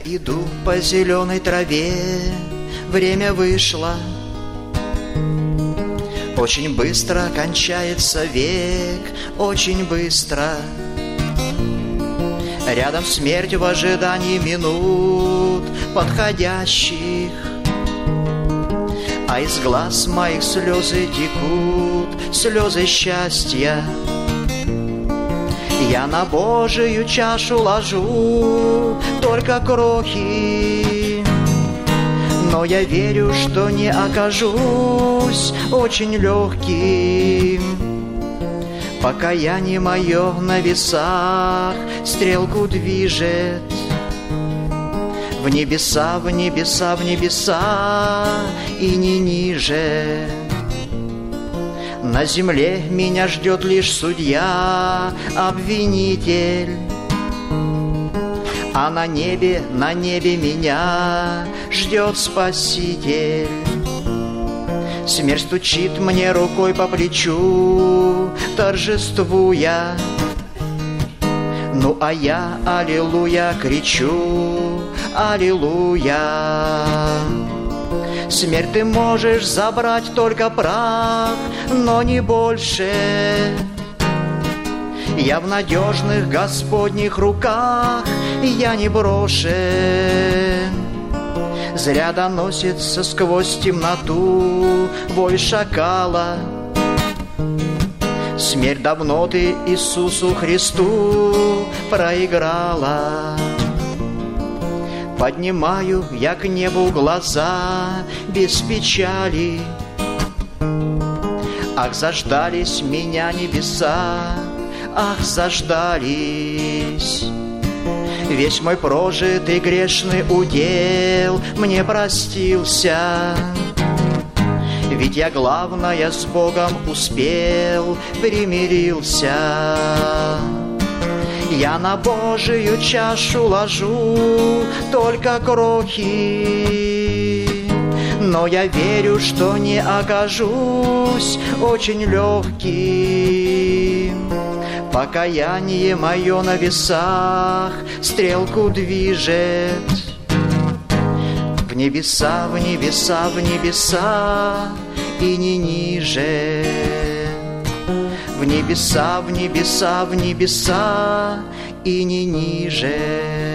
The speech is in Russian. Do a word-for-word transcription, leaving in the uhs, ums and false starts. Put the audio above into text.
иду по зеленой траве, время вышло. Очень быстро кончается век, очень быстро. Рядом смерть в ожидании минут подходящих, а из глаз моих слезы текут, слезы счастья. Я на Божию чашу ложу только крохи, но я верю, что не окажусь очень легким. Покаяние мое на весах стрелку движет в небеса, в небеса, в небеса и не ниже. На земле меня ждет лишь судья, обвинитель, а на небе, на небе меня ждет Спаситель. Смерть стучит мне рукой по плечу, торжествуя. Ну а я, аллилуйя, кричу, аллилуйя. Смерть, ты можешь забрать только прах, но не больше. Я в надежных Господних руках, я не брошен. Зря доносится сквозь темноту вой шакала. Смерть, давно ты Иисусу Христу проиграла. Поднимаю я к небу глаза без печали. Ах, заждались меня небеса, ах, заждались. Весь мой прожитый грешный удел мне простился. Ведь я, главное, с Богом успел, примирился. Я на Божию чашу ложу только крохи, но я верю, что не окажусь очень легким. Покаяние мое на весах стрелку движет в небеса, в небеса, в небеса и не ниже. В небеса, в небеса, в небеса и не ниже.